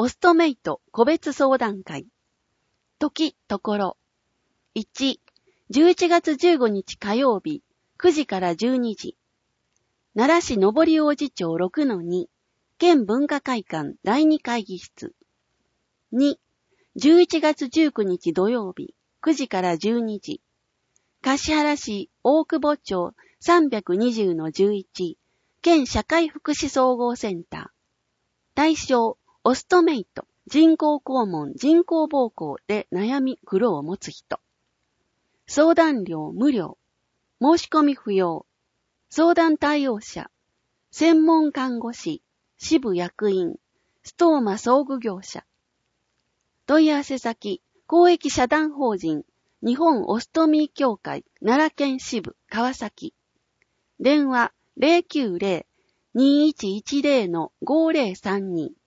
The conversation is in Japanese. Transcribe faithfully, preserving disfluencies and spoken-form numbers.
オストメイト個別相談会。時、ところ。いち、じゅういちがつじゅうごにち火曜日、くじからじゅうにじ。奈良市上王子町 ろくのに、県文化会館だいに会議室。に、じゅういちがつじゅうくにち土曜日、くじからじゅうにじ。橿原市大久保町 さんびゃくにじゅうのじゅういち、県社会福祉総合センター。対象、オストメイト、人工肛門、人工膀胱で悩み、苦労を持つ人。相談料無料。申し込み不要。相談対応者。専門看護師、支部役員、ストーマ装具業者。問い合わせ先、公益社団法人、日本オストミー協会奈良県支部川崎。電話 ゼロきゅうゼロ にいちいちゼロ のごゼロさんに。